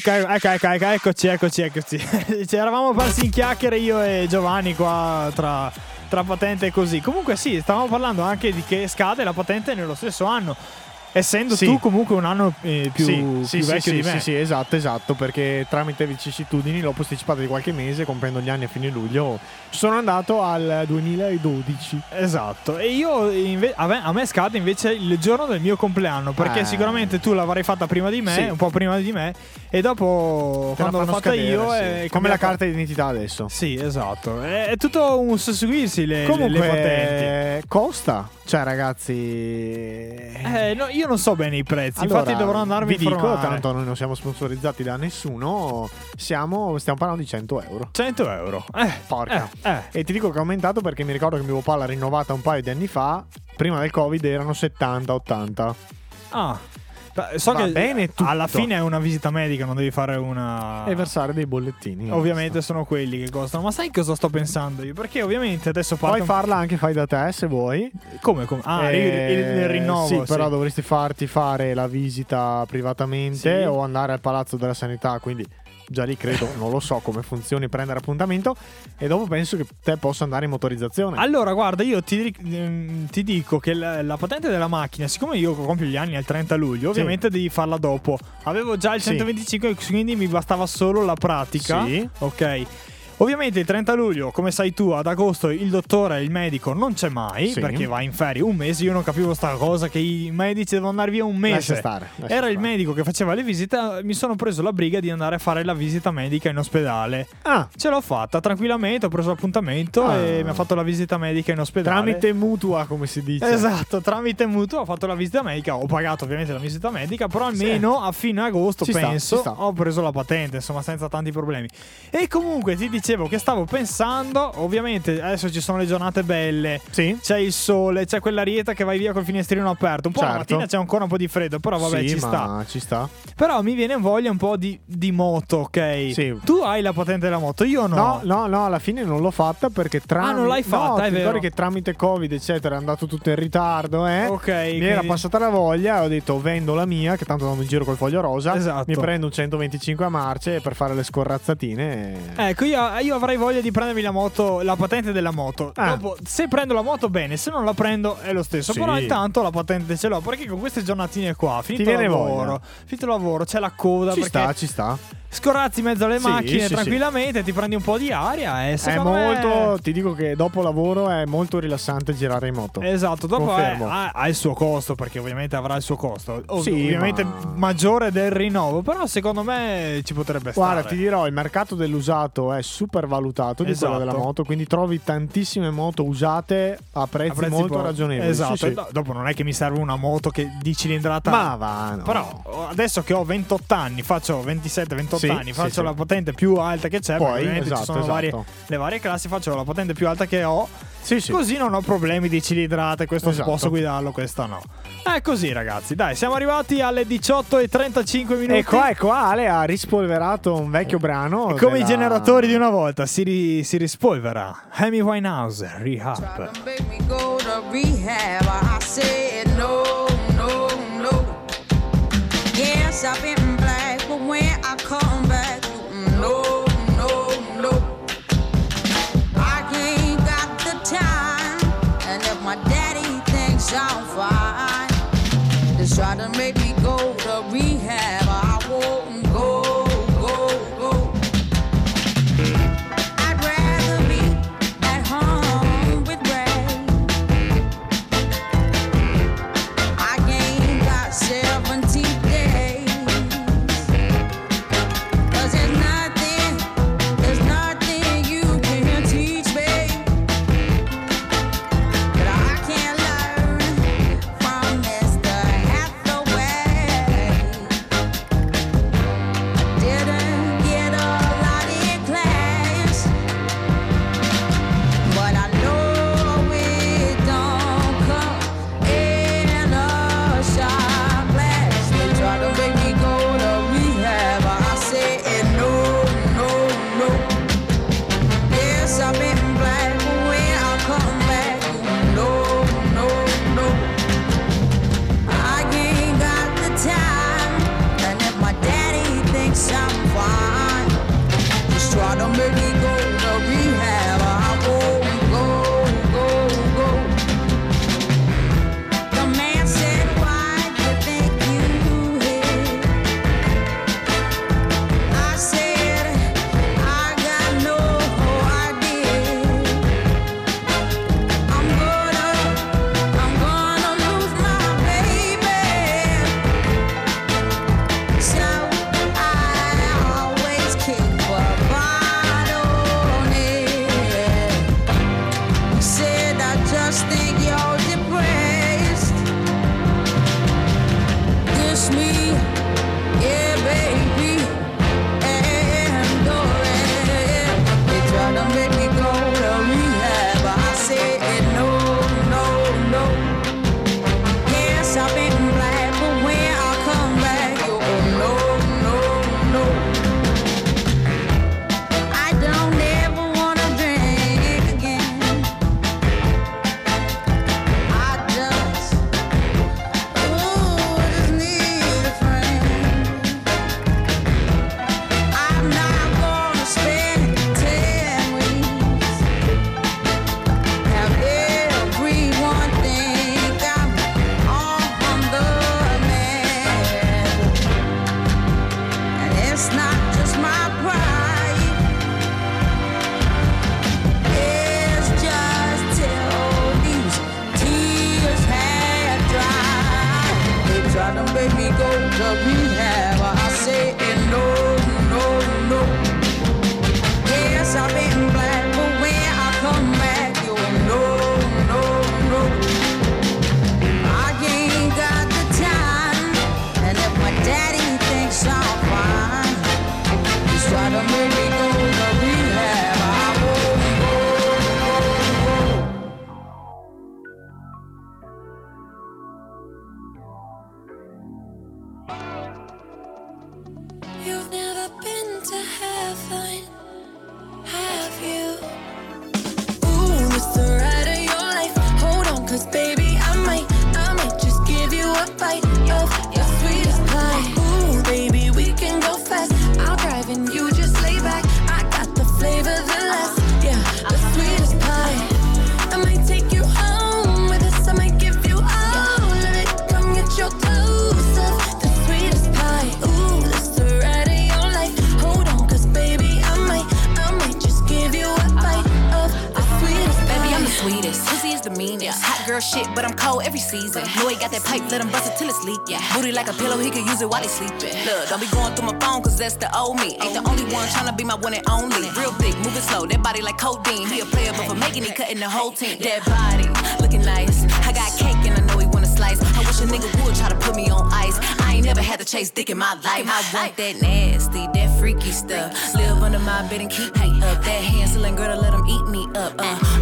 Eccoci. Eravamo persi in chiacchiere io e Giovanni qua tra patente e così. Comunque sì, stavamo parlando anche di che scade la patente nello stesso anno. Essendo tu comunque un anno più vecchio di me. Sì, esatto, perché tramite vicissitudini l'ho posticipata di qualche mese, comprendo gli anni a fine luglio. Sono andato al 2012. Esatto. E io a me scade invece il giorno del mio compleanno, perché sicuramente tu l'avrai fatta prima di me, un po' prima di me, e dopo quando l'ho fatta io è come la carta d'identità adesso. Sì, esatto. È tutto un susseguirsi le patenti. Costa? Cioè, ragazzi, no, io non so bene i prezzi, allora, infatti dovrò andarmi a informare. Dico, tanto noi non siamo sponsorizzati da nessuno, stiamo parlando di 100 euro. 100 euro. Porca. E ti dico che è aumentato perché mi ricordo che mio papà l'ha rinnovata un paio di anni fa. Prima del Covid erano 70-80. Ah. So Va che bene tutto. Alla fine è una visita medica, non devi fare una. E versare dei bollettini. Ovviamente sono quelli che costano. Ma sai cosa sto pensando io? Perché ovviamente adesso parto. Puoi farla anche fai da te se vuoi. Come? Ah, il rinnovo. Sì, però dovresti farti fare la visita privatamente o andare al Palazzo della Sanità, quindi già lì credo, non lo so come funzioni, prendere appuntamento e dopo penso che te possa andare in motorizzazione. Allora guarda, io ti dico che la patente della macchina, siccome io compio gli anni al 30 luglio, ovviamente devi farla dopo. Avevo già il 125, quindi mi bastava solo la pratica. Sì. Ok. Ovviamente il 30 luglio, come sai tu, ad agosto il dottore, il medico non c'è mai, perché va in ferie un mese. Io non capivo sta cosa, che i medici devono andare via un mese. Lascia Era il medico che faceva le visite. Mi sono preso la briga di andare a fare la visita medica in ospedale. Ce l'ho fatta tranquillamente, ho preso l'appuntamento e mi ha fatto la visita medica in ospedale. Tramite mutua, come si dice. Esatto, tramite mutua ho fatto la visita medica. Ho pagato ovviamente la visita medica, però almeno a fine agosto ho preso la patente, insomma, senza tanti problemi. E comunque ti dicevo che stavo pensando, ovviamente adesso ci sono le giornate belle, c'è il sole, c'è quell'arietta che vai via col finestrino aperto, un po' la mattina c'è ancora un po' di freddo, però vabbè, ci sta. Però mi viene voglia un po' di moto, ok? Sì. Tu hai la patente della moto, io no. No, alla fine non l'ho fatta perché non l'hai fatta, è vero. Ricordi che tramite Covid eccetera è andato tutto in ritardo, Ok. Mi era passata la voglia e ho detto vendo la mia, che tanto andavo in giro col foglio rosa. Esatto. Mi prendo un 125 a marce per fare le scorrazzatine. Ecco, io avrei voglia di prendermi la patente della moto. Dopo, se prendo la moto bene, se non la prendo è lo stesso. Però intanto la patente ce l'ho, perché con queste giornatine qua, finito il lavoro, c'è la coda. Ci sta. Scorrazzi in mezzo alle macchine tranquillamente, ti prendi un po' di aria e secondo me... Ti dico che dopo lavoro è molto rilassante girare in moto. Esatto, dopo ha il suo costo, perché ovviamente avrà il suo costo. Ovviamente maggiore del rinnovo, però secondo me ci potrebbe stare. Guarda, ti dirò, il mercato dell'usato è super valutato di quello della moto, quindi trovi tantissime moto usate a prezzi molto ragionevoli. Esatto, dopo non è che mi serve una moto di cilindrata. Ma va, no. Però adesso che ho 28 anni, faccio 27-28 anni, faccio la patente più alta che c'è. Poi ci sono le varie classi, faccio la patente più alta che ho. Così non ho problemi di cilindrate. Questo posso guidarlo, questa no. È così, ragazzi. Dai, siamo arrivati alle 18:35 minuti. E qua Ale ha rispolverato un vecchio brano. Come i generatori di una volta. Si rispolvera Amy Winehouse, Rehab. Yes, I've been black, but when I come back, no. I ain't got the time, and if my daddy thinks I'm fine, just try to make me go to rehab. I won't go. I'd rather be at home with Ray. I ain't got 17 days. There's nothing you can teach me that I can't learn from Mr. Hathaway. I didn't get a lot in class, but I know it don't come in a shot glass. They try to make me go to rehab, I said no. Yes, I've been black, but when I come back, no. I ain't got the time, and if my daddy thinks I'm girl shit, but I'm cold every season. Know he got that pipe, let him bust it till it's leak. Yeah. Booty like a pillow, he could use it while he sleeping. Look, don't be going through my phone, cause that's the old me. Ain't the only one tryna be my one and only. Real thick, moving slow, that body like codeine. He a player, but for making it, cutting the whole team. That body, looking nice. I got cake and I know he wanna slice. I wish a nigga would try to put me on ice. I ain't never had to chase dick in my life. I want that nasty, that freaky stuff. Live under my bed and keep me up. That hand-stealing girl to let him eat me up.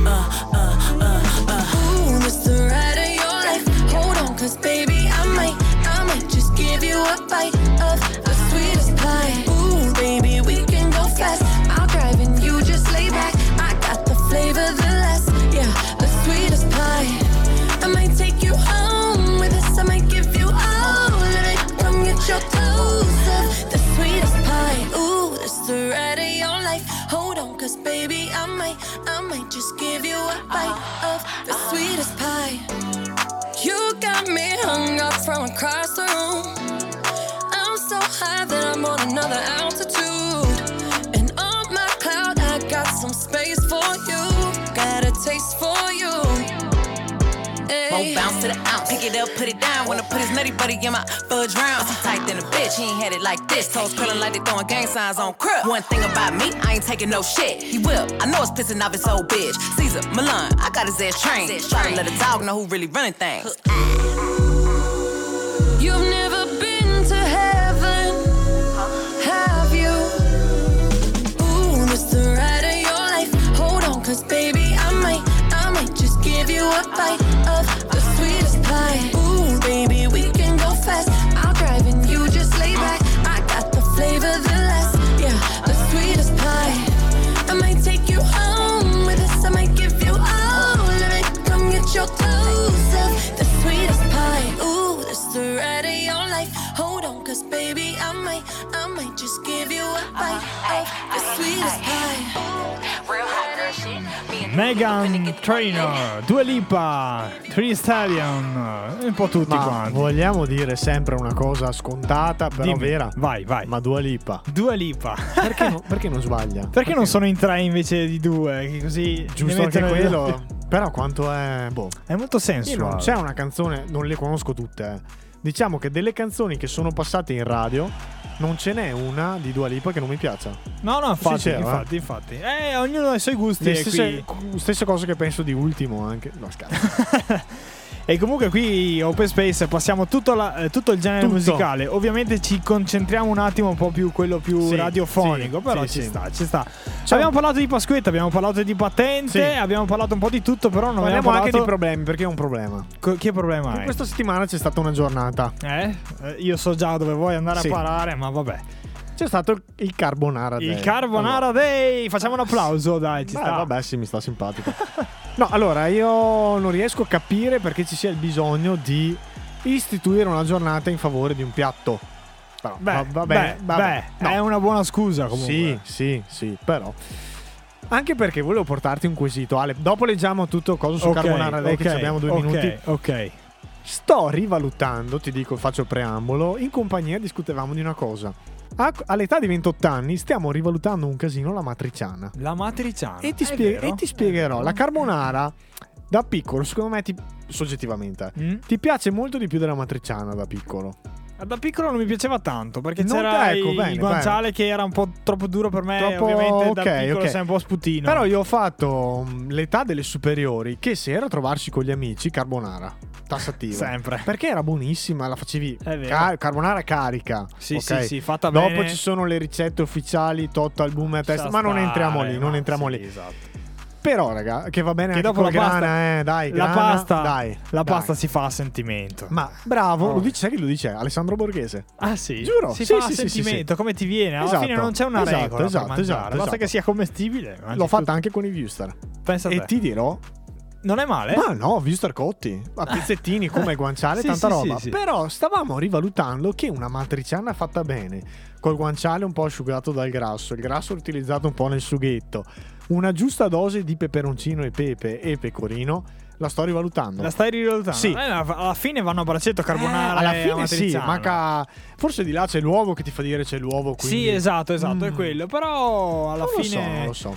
Ooh, this the ride of your life. Hold on, cause baby, I might just give you a bite of the sweetest pie. Ooh, baby, we can go fast. I'll drive and you just lay back. I got the flavor, the less, yeah, the sweetest pie. I might take you home with us. I might give you all of it. Come get your toes of the sweetest pie. Ooh, this the ride of your life. Hold on, cause baby, I might just give you a bite of the sweetest pie. You got me hung up from across the room. I'm so high that I'm on another altitude. And on my cloud, I got some space for you. Got a taste for you. Won't bounce to the ounce. Pick it up, put it down. Wanna put his nutty buddy in my fudge round. I'm tight than a bitch, he ain't had it like this. Toes curling like they throwing gang signs on crib. One thing about me, I ain't taking no shit. He will, I know it's pissing off his old bitch. Caesar, Milan, I got his ass trained. Try to let a dog know who really running things. You've never been to heaven, have you? Ooh, this the ride of your life. Hold on, cause baby, I might just give you a bite of the sweetest pie. Ooh, baby, we can go fast. I'll drive and you just lay back. I got the flavor, the less, yeah, the sweetest pie. I might take you home with us. I might give you all of it. Come get your toes of the sweetest pie. Ooh, this the ride of your life. Hold on, cause baby, I might just give you a bite of the sweetest pie. Real hot girl shit. Meghan Trainor, Dua Lipa, Three Stallion, un po' tutti quanti. Vogliamo dire sempre una cosa scontata, però Dimmi. vera. Vai. Ma Dua Lipa. Dua Lipa. Perché non sbaglia? Perché non sono in tre invece di due? Che così Giusto anche quello. Però quanto è... È molto sensuale. Non c'è una canzone, non le conosco tutte. Diciamo che delle canzoni che sono passate in radio non ce n'è una di Dua Lipa che non mi piaccia. No, infatti, Sincero, infatti. Ognuno ha i suoi gusti. Stesse cose che penso di Ultimo anche. No, scherzo. E comunque qui Open Space passiamo tutto il genere musicale. Ovviamente ci concentriamo un attimo un po' più quello più radiofonico, però ci sta. Abbiamo parlato di Pasquetta, abbiamo parlato di patente, abbiamo parlato un po' di tutto, però non abbiamo parlato anche di problemi, perché è un problema. Che problema hai? Questa settimana c'è stata una giornata. Io so già dove vuoi andare a parare, ma vabbè. C'è stato il Carbonara Day. Il Carbonara Day! Facciamo un applauso, dai, ci sta. Vabbè, sì, mi sta simpatico. No, allora, io non riesco a capire perché ci sia il bisogno di istituire una giornata in favore di un piatto. Però, vabbè, no. È una buona scusa comunque. Sì, però. Anche perché volevo portarti un quesito, Ale. Dopo leggiamo tutto cosa su Carbonara Day, che abbiamo 2 minuti. Ok. Sto rivalutando, ti dico, faccio il preambolo. In compagnia discutevamo di una cosa. All'età di 28 anni stiamo rivalutando un casino la matriciana. La matriciana. E ti spiegherò. La carbonara da piccolo, secondo me, soggettivamente, ti piace molto di più della matriciana da piccolo. Da piccolo non mi piaceva tanto perché c'era il guanciale che era un po' troppo duro per me. Ovviamente da piccolo sei un po' sputino. Però io ho fatto l'età delle superiori che se era trovarsi con gli amici carbonara tassativa. Sempre. Perché era buonissima, la facevi carbonara carica. Sì, fatta bene. Dopo ci sono le ricette ufficiali, tot album a testa, ma non entriamo lì. Esatto. Però, raga, che va bene che anche dopo con la grana, pasta, dai, la grana, pasta, dai. La pasta si fa a sentimento. Ma bravo, lo dice, sai che lo dice Alessandro Borghese. Ah sì? Giuro. Si fa a sentimento, come ti viene. Alla fine non c'è una regola per mangiare. Basta che sia commestibile. L'ho fatta anche con i Wuster. Pensa a te. E ti dirò, non è male? Ma no, Wuster cotti a pezzettini come guanciale, tanta roba. Sì. Però stavamo rivalutando che una matriciana fatta bene, col guanciale un po' asciugato dal grasso, il grasso utilizzato un po' nel sughetto, una giusta dose di peperoncino e pepe e pecorino, la sto rivalutando. La stai rivalutando? Sì. Alla fine vanno a braccetto carbonara. Alla fine sì, manca. Forse di là c'è l'uovo che ti fa dire c'è l'uovo. Quindi... Sì, esatto, è quello. Però alla fine. Non lo so.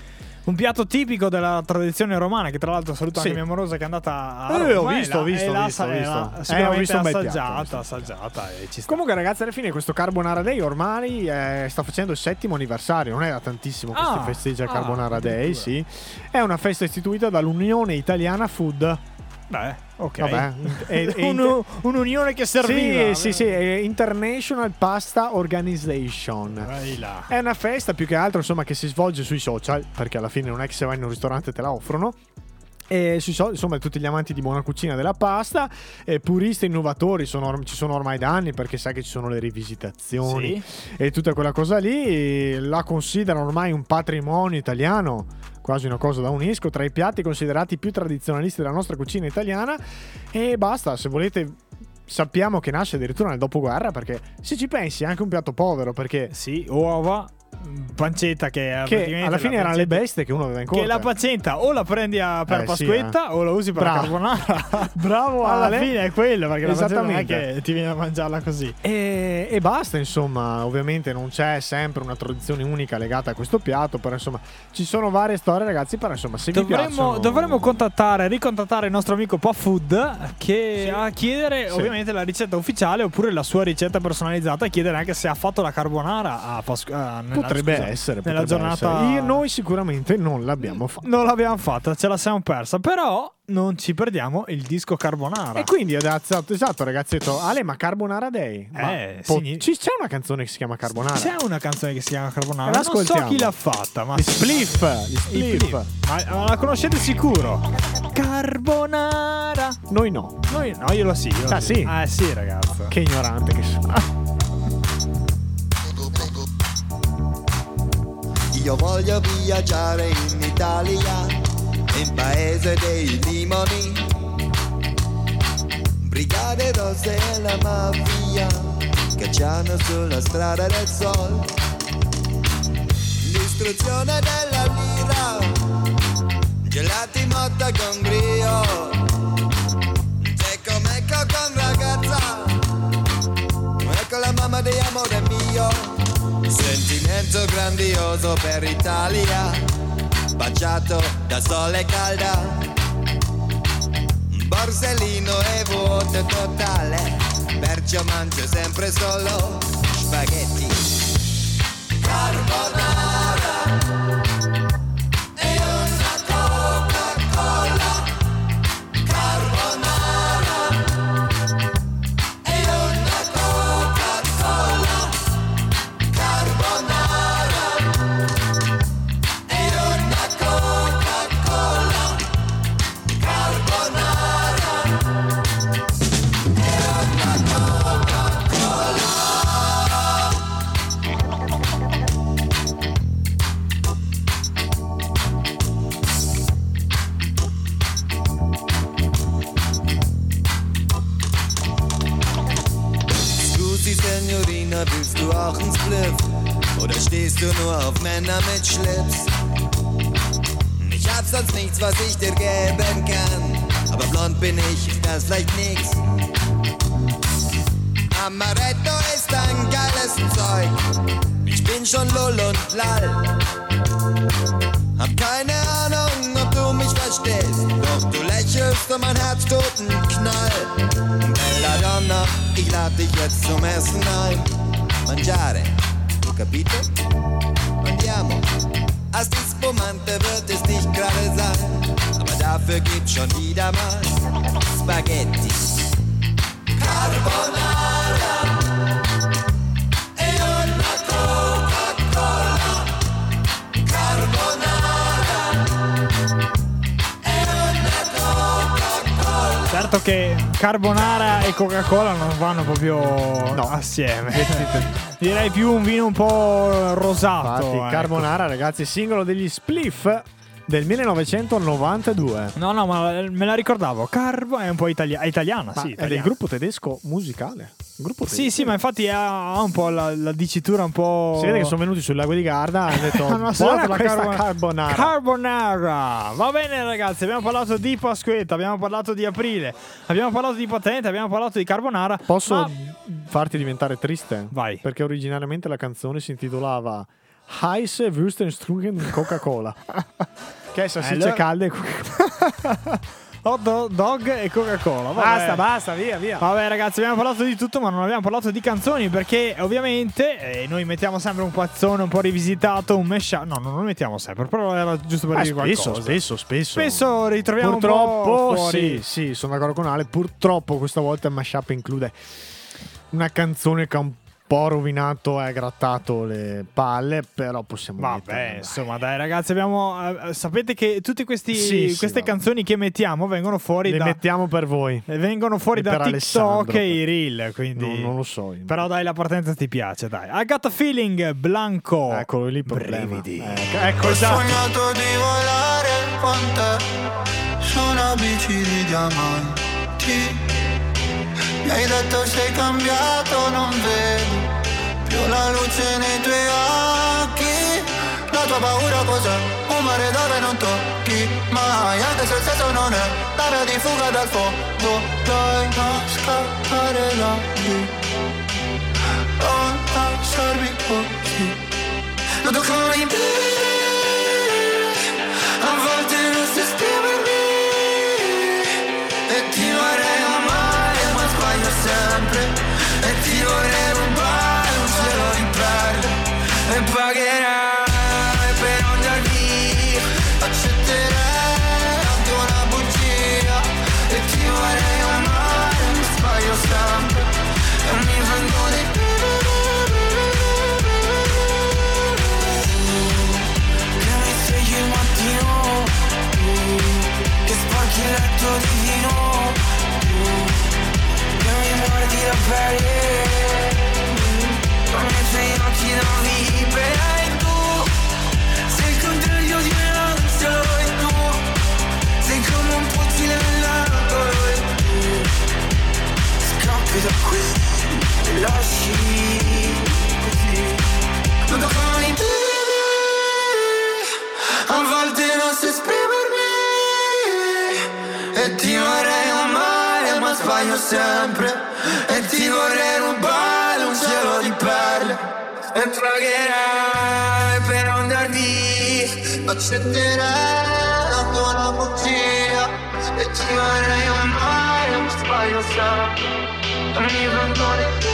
Un piatto tipico della tradizione romana, che tra l'altro saluto anche mia amorosa che è andata a Roma. Ho visto. Ho visto un bel piatto. Assaggiata e ci sta. Comunque ragazzi, alla fine questo Carbonara Day ormai sta facendo il 7° anniversario. Non è da tantissimo che si festeggia il Carbonara Day, sì. È una festa istituita dall'Unione Italiana Food. Beh, ok. Vabbè. Un'unione che serviva. Sì, International Pasta Organization. È una festa più che altro, insomma, che si svolge sui social, perché alla fine non è che se vai in un ristorante te la offrono. E insomma, tutti gli amanti di buona cucina della pasta, puristi e innovatori ci sono ormai da anni, perché sai che ci sono le rivisitazioni e tutta quella cosa lì. La considerano ormai un patrimonio italiano, quasi una cosa da UNESCO, tra i piatti considerati più tradizionalisti della nostra cucina italiana. E basta, se volete. Sappiamo che nasce addirittura nel dopoguerra, perché se ci pensi è anche un piatto povero, perché uova, pancetta che alla fine erano le bestie che uno aveva in corte. Che la pancetta o la prendi per Pasquetta o la usi per la carbonara. Bravo alla Ale. fine è quello, perché la pancetta non è che ti viene a mangiarla così. E basta, insomma. Ovviamente non c'è sempre una tradizione unica legata a questo piatto, però insomma ci sono varie storie, ragazzi. Però insomma, se vi piacciono, dovremmo ricontattare il nostro amico Po Food, che a chiedere ovviamente la ricetta ufficiale oppure la sua ricetta personalizzata, e chiedere anche se ha fatto la carbonara potrebbe essere nella giornata. Noi sicuramente non l'abbiamo fatta. Non l'abbiamo fatta, ce la siamo persa. Però non ci perdiamo il disco Carbonara. E quindi esatto, ragazzetto. Ale, ma Carbonara Day? C'è una canzone che si chiama Carbonara. C'è una canzone che si chiama Carbonara. Non so chi l'ha fatta, ma gli Spliff. Ma la conoscete sicuro? Carbonara. Noi no, io lo sì. Sì? Sì, ragazzo. Che ignorante che sono. Io voglio viaggiare in Italia, in paese dei limoni, brigate rosse e la mafia cacciano sulla strada del sol, l'istruzione della lira, gelati motta con brio, secco mecco con ragazza, ecco la mamma di amore mio. Sentimento grandioso per Italia, baciato da sole calda, borsellino e vuoto totale, perciò mangio sempre solo spaghetti. Carbonara e una Coca-Cola, carbonara e una Coca-Cola, carbonara e una Coca-Cola, carbonara e una Coca-Cola. Scusi Signorina, willst du auch ein Spliff? Oder stehst du nur auf Männer mit Schlips? Ich hab sonst nichts, was ich dir geben kann, aber blond bin ich, ist das vielleicht nix. Amaretto ist ein geiles Zeug, ich bin schon Lull und Lall. Hab keine Ahnung, ob du mich verstehst, doch du lächelst und mein Herz tut einen Knall. Bella Donna, ich lad dich jetzt zum Essen ein. Mangiare, capito? Andiamo. Als die Spumante wird es nicht gerade sein, aber dafür gibt's schon wieder mal Spaghetti. Carbonara e una Coca-Cola, carbonara e una Coca-Cola. Certo che carbonara e Coca-Cola non vanno proprio assieme. Direi più un vino un po' rosato. Infatti, carbonara, ragazzi, singolo degli Spliff del 1992. No, ma me la ricordavo. Carbo è un po' italiana, Ma sì. è del gruppo tedesco musicale. Gruppo Sì, sì, ma infatti ha un po' la dicitura un po'. Si vede che sono venuti sul lago di Garda e hanno detto buona questa carbonara. Carbonara. Va bene, ragazzi, abbiamo parlato di Pasquetta, abbiamo parlato di aprile, abbiamo parlato di patente, abbiamo parlato di carbonara. Posso farti diventare triste? Vai. Perché originariamente la canzone si intitolava Heiß Würstenstrungen Coca-Cola. Che è salsicce Allora- calde. Hot dog e Coca-Cola. Vabbè. Basta, via. Vabbè ragazzi, abbiamo parlato di tutto ma non abbiamo parlato di canzoni perché ovviamente noi mettiamo sempre un pazzone un po' rivisitato, un mashup. No, non lo mettiamo sempre, però era giusto per dire qualcosa. Spesso. Spesso ritroviamo Purtroppo, un po' fuori. sì, sono d'accordo con Ale. Purtroppo questa volta il mashup include una canzone che ha un po' rovinato e grattato le palle, però possiamo Vabbè, metterla, insomma, dai ragazzi, abbiamo sapete che tutte queste vabbè. canzoni che mettiamo vengono fuori le mettiamo per voi. vengono fuori E da per TikTok Alessandro, e i reel, quindi non lo so. però dai, la partenza ti piace, dai. I got a feeling, Blanco. Eccolo lì il problema. Brividi. Ecco, Ho esatto. sognato di volare con te su una bici di diamanti. Mi hai detto sei cambiato, non vedo più la luce nei tuoi occhi. La tua paura cos'è? Un mare dove non tocchi mai, anche se il senso non è la via di fuga dal fuoco. Dai, non scappare da lì, non lasciarmi così. Non toccare più, a volte non si esprimermi e ti vorrei amare ma sbaglio sempre e ti vorrei rubare un cielo di perle e pagherai per non dar via, accetterai anche una bugia e ti vorrei amare ma sbaglio sempre e mi vengo di più. Che mi svegli il mattino, che sporchi il letto di vino, che mi mordi la pelle, con i tuoi occhi da vivere. Tu sei il contrario di un'ansia e tu sei come un fucile nell'alto e tu scappi da qui e lasci così. Non toccare più, a volte non so esprimermi e ti vorrei amare ma sbaglio sempre e ti vorrei rubare un cielo di perle e pagherai per non dar via, accetterai anche una bugia e ti vorrei amare ma sbaglio sempre e mi vengo di più.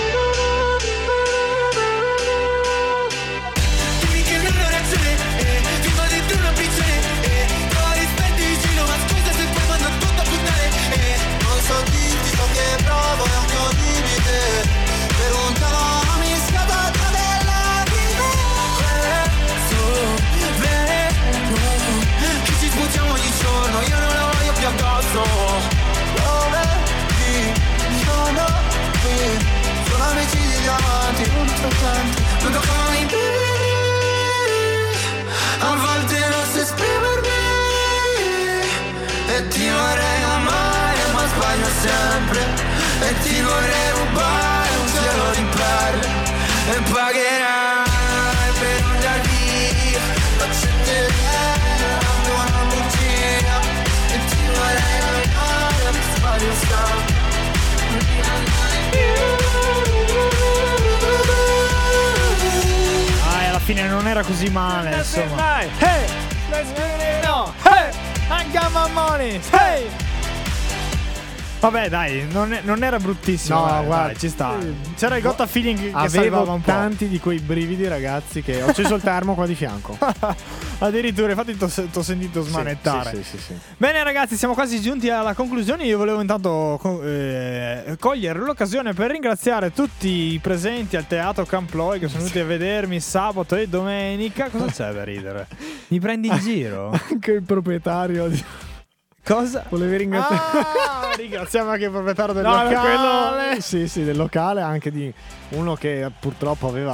Dimmi che non ho ragione, vivo dentro una prigione, no rispetti vicino ma scusa se poi mando tutto a puttane, non so dirti so che provo è un mio limite, per un tavolo mi scatta della vita. Questo vero che ci spugiamo ogni giorno, io non la voglio più addosso. Dove sono qui, sono amici di diamanti, non toccami più. A volte non so esprimermi e ti vorrei amare ma sbaglio sempre e ti vorrei rubare un cielo di perle e pagherai per non dar via, accetterai anche una bugia e ti vorrei amare ma sbaglio sempre. Alla fine non era così male, insomma. Hey, let's get it on. Hey, I got my money. Hey. Vabbè, dai, non era bruttissimo. No, dai, guarda, dai, ci sta. C'era il got a feeling che salvava avevo un po'. tanti di quei brividi, ragazzi, che ho acceso il termo qua di fianco. Addirittura, infatti t'ho sentito smanettare. Sì. Bene ragazzi, siamo quasi giunti alla conclusione. Io volevo intanto cogliere l'occasione per ringraziare tutti i presenti al Teatro Camploi che sono venuti a vedermi sabato e domenica. Cosa c'è da ridere? Mi prendi in giro? Anche il proprietario di... Cosa? Volevi ringraziare? Ringraziamo anche il proprietario del No, locale. quello... Sì, del locale, anche di uno che purtroppo aveva...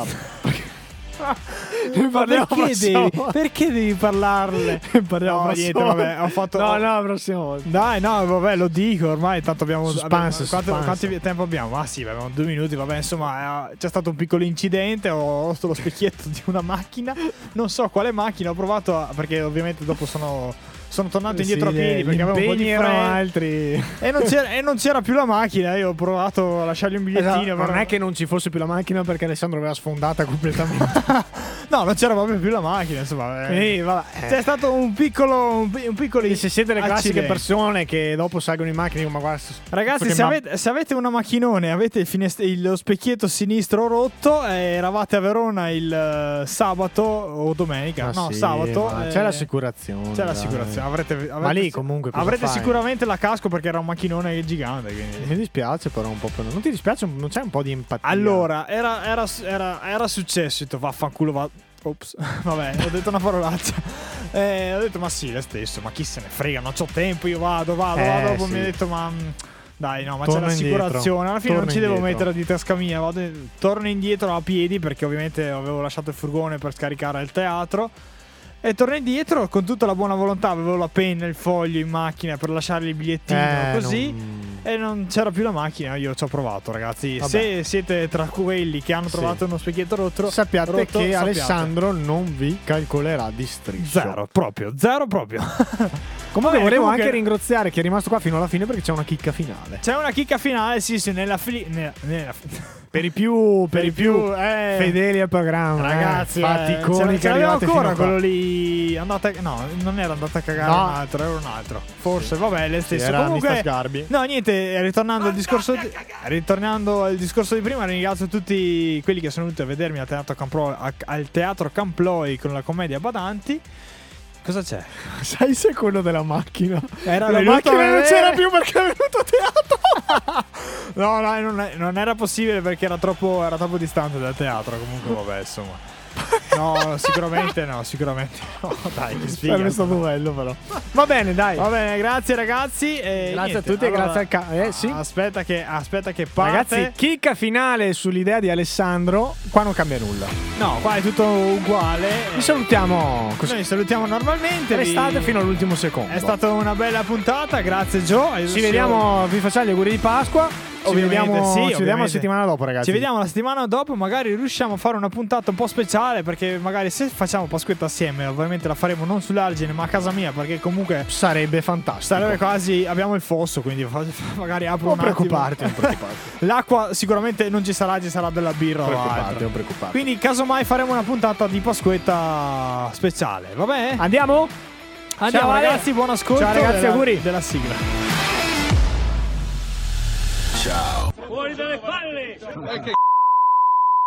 Ma perché devi parlarle? Parliamo niente, vabbè, ho fatto... No, prossima volta. Dai, no, vabbè, lo dico, ormai tanto abbiamo... Suspense. Quanto tempo abbiamo? Ah sì, abbiamo 2 minuti, vabbè, insomma, c'è stato un piccolo incidente, ho rotto lo specchietto di una macchina, non so quale macchina, ho provato perché ovviamente dopo sono tornato indietro a piedi perché avevo un po' di fretta altri e non c'era più la macchina. Io ho provato a lasciargli un bigliettino. Non è che non ci fosse più la macchina perché Alessandro aveva sfondata completamente. No, non c'era proprio più la macchina, insomma. Vabbè. C'è stato un piccolo Se siete le classiche accidente. persone che dopo salgono in macchina, ma guarda, Ragazzi, se avete una macchinone, avete lo specchietto sinistro rotto, eravate a Verona il sabato o domenica? No, sì, sabato. c'è l'assicurazione. C'è l'assicurazione. Avrete ma lì comunque cosa avrete fai? sicuramente la casco perché era un macchinone gigante. Quindi. Mi dispiace però un po'. Non ti dispiace? Non c'è un po' di empatia? Allora, era successo. Ho detto, vaffanculo, va. Ops, vabbè, ho detto una parolaccia. Ho detto, ma sì, lo stesso, ma chi se ne frega, non c'ho tempo, io vado. Dopo sì. mi ha detto, ma dai, no, ma Torno c'è l'assicurazione. indietro. Alla fine non ci Torno devo indietro. mettere di tasca mia. Torno indietro a piedi perché ovviamente avevo lasciato il furgone per scaricare al teatro. E torno indietro con tutta la buona volontà. Avevo la penna, il foglio in macchina per lasciare il bigliettino così. E non c'era più la macchina. Io ci ho provato, ragazzi. Vabbè. Se siete tra quelli che hanno trovato uno specchietto rotto, sappiate che Alessandro non vi calcolerà di striscio. Zero proprio. Comunque Vabbè, volevo anche ringraziare chi è rimasto qua fino alla fine perché c'è una chicca finale. C'è una chicca finale, sì, nella per i più fedeli al programma, ragazzi, faticoni che l'abbiamo arrivate ancora fino qua. quello lì non era andata a cagare No. un altro, era un altro. Forse, vabbè, le stesse. Era Comunque, Mr. Sgarbi. no, niente, ritornando al discorso di prima, ringrazio tutti quelli che sono venuti a vedermi al Teatro Camploi con la commedia Badanti. Cosa c'è? Sai se quello della macchina? Era la venuto macchina a non vedere. c'era più perché è venuto a teatro. No, non era possibile perché era troppo distante dal teatro. Comunque, vabbè, insomma. No, sicuramente no. Dai, che sfiga. È stato bello, però. Va bene, dai. Va bene, grazie ragazzi. Grazie a tutti e grazie al sì. Aspetta che parte. Ragazzi, chicca finale sull'idea di Alessandro. Qua non cambia nulla. No, qua è tutto uguale. Vi salutiamo così. Noi salutiamo normalmente. Restate fino all'ultimo secondo. È stata una bella puntata. Grazie, Joe. Ci vediamo. Vi facciamo gli auguri di Pasqua. Ci vediamo la settimana dopo, ragazzi. Ci vediamo la settimana dopo. Magari riusciamo a fare una puntata un po' speciale. Perché magari se facciamo Pasquetta assieme, ovviamente la faremo non sull'Argine, ma a casa mia. Perché comunque sarebbe fantastico. Sarebbe quasi. Abbiamo il fosso, quindi magari apro non un attimo. Non preoccuparti. L'acqua sicuramente non ci sarà della birra. Non preoccuparti. Quindi, casomai, faremo una puntata di Pasquetta speciale. Va bene? Andiamo, ciao, ragazzi, buon ascolto. Ciao, ragazzi, auguri della sigla. Ciao. Fuori dalle palle!